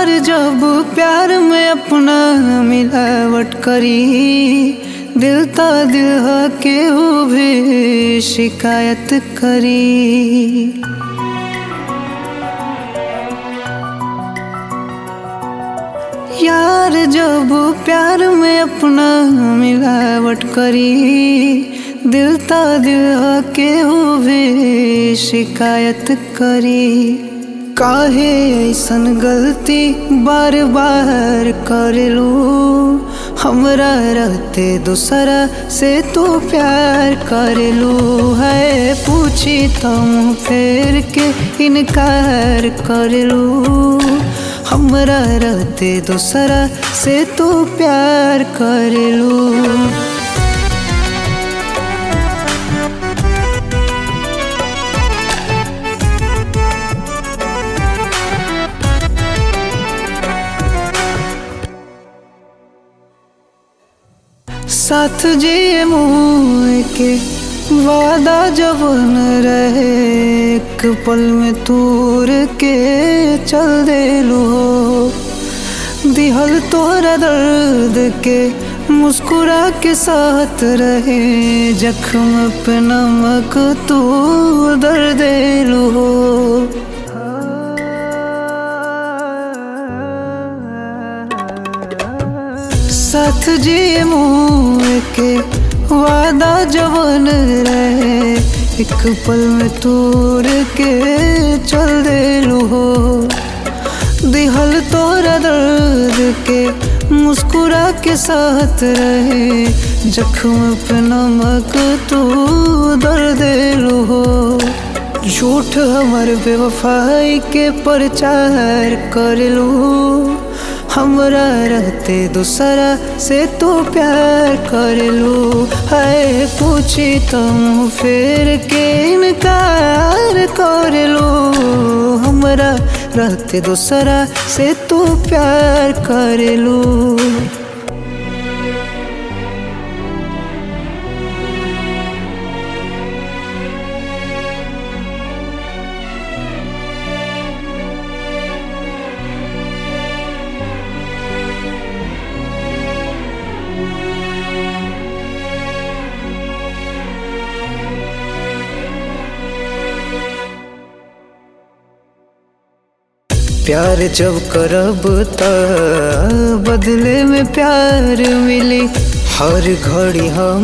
यार जब प्यार में अपना मिलावट करी, दिल ता दिल के वो भी शिकायत करी। यार जब प्यार में अपना मिलावट करी, दिल ता दिल के वो भी शिकायत करी। काहे ऐसन गलती बार बार करेलू, हमरा रहते दूसरा से तू प्यार करेलू। है पूछी तुम फेर के इनकार करेलू, हमरा रहते दूसरा से तू प्यार करेलू। साथ जिए मुँह के वादा जवन रहे, एक पल में तूर के चल देलू। दिहल तोरा दर्द के मुस्कुरा के साथ रहे, जख्म पे नमक तू दर्द देलू। साथ जिए मुँह के वादा जवन रहे, एक पल में तोड़ के चल देलू हो। दिहल तोरा दर्द के मुस्कुरा के साथ रहे, जख्म पे नमक तू दर्द देलू हो। झूठ हमार बेवफाई के प्रचार करलू, हमरा रहते दूसरा से तो प्यार करलू। है पूछी तुम फिर के इनकार करलू, हमरा रहते दूसरा से तो प्यार करलू। प्यार जब करब त बदले में प्यार मिली, हर घड़ी हम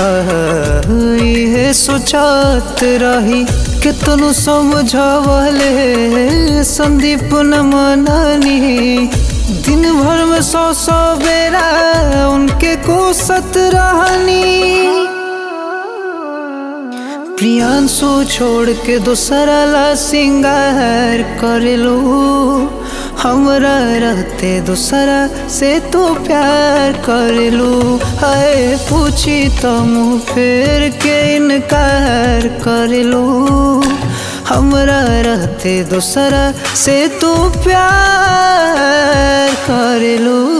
ये सोचत रही। कितनो समझावले संदीप न माननी, दिन भर में 100 बेरा उनके कोसत रहनी। प्रियांशु छोड़ के दूसरा ला सिंगार करलू, हमरा रहते दूसरा से तो प्यार करलू। है पूछी तुम फिर के इनकार करलू, हमरा रहते दूसरा से तो प्यार करलू।